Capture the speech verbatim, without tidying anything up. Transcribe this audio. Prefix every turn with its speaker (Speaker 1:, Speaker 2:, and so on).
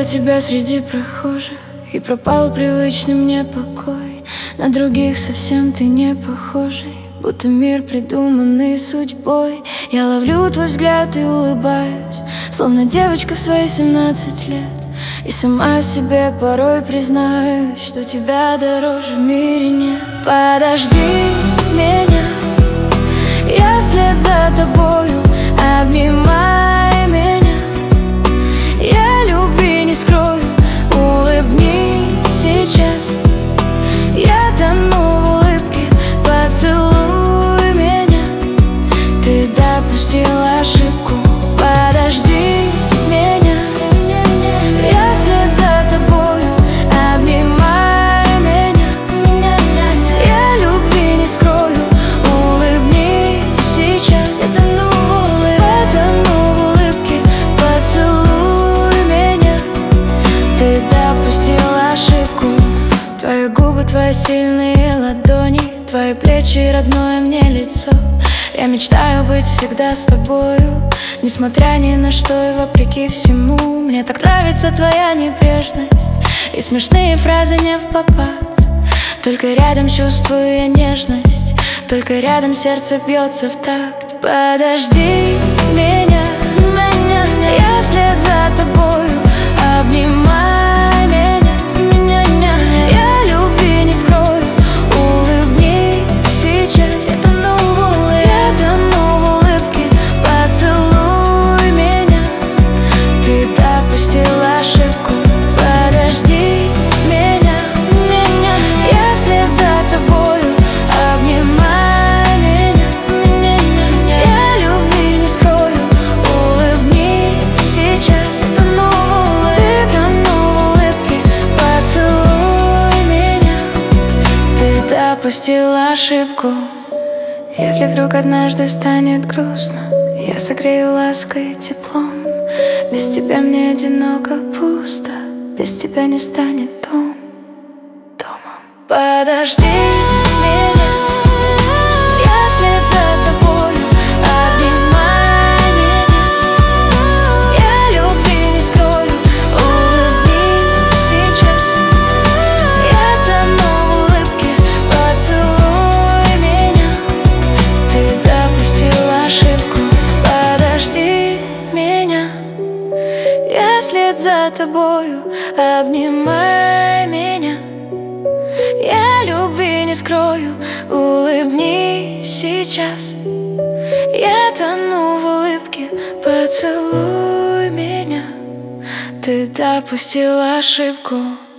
Speaker 1: тебя среди прохожих, и пропал привычный мне покой. На других совсем ты не похожий, будто мир, придуманный судьбой. Я ловлю твой взгляд и улыбаюсь, словно девочка в свои семнадцать лет. И сама себе порой признаюсь, что тебя дороже в мире нет. Подожди меня, я вслед за тобою, обнимай меня. Я любви не скрою, улыбнись сейчас. Я тону в улыбке, поцелуй меня. Ты допустила ошибку, подожди меня. Я вслед за тобою, обнимай меня. Я любви не скрою, улыбнись сейчас. Я тону в улыбке, тону в улыбке, поцелуй меня. Ты допустила ошибку. Твои губы, твои сильные ладони, твои плечи, родное мне лицо. Я мечтаю быть всегда с тобою, несмотря ни на что и вопреки всему. Мне так нравится твоя небрежность и смешные фразы не впопад. Только рядом чувствую я нежность, только рядом сердце бьется в такт. Подожди меня, я вслед за тобою, обнимай меня. Я любви не скрою, улыбнись сейчас. Я тону в улыбке, я тону в улыбке, поцелуй меня. Ты допустила ошибку, подожди меня. Я вслед за тобою, обнимай меня. Я любви не скрою, улыбнись сейчас. Я тону в улыбке, тону в улыбке, поцелуй меня. Ты допустила ошибку. Если вдруг однажды станет грустно, я согрею лаской и теплом. Без тебя мне одиноко, пусто, без тебя не станет дом домом. Подожди меня, я вслед за тобою, обнимай меня. Я любви не скрою, улыбнись сейчас. Я тону в улыбке, поцелуй меня. Ты допустила ошибку, подожди меня. Я вслед за тобою, обнимай меня. Я любви не скрою, улыбнись сейчас. Я тону в улыбке, поцелуй меня. Ты допустила ошибку.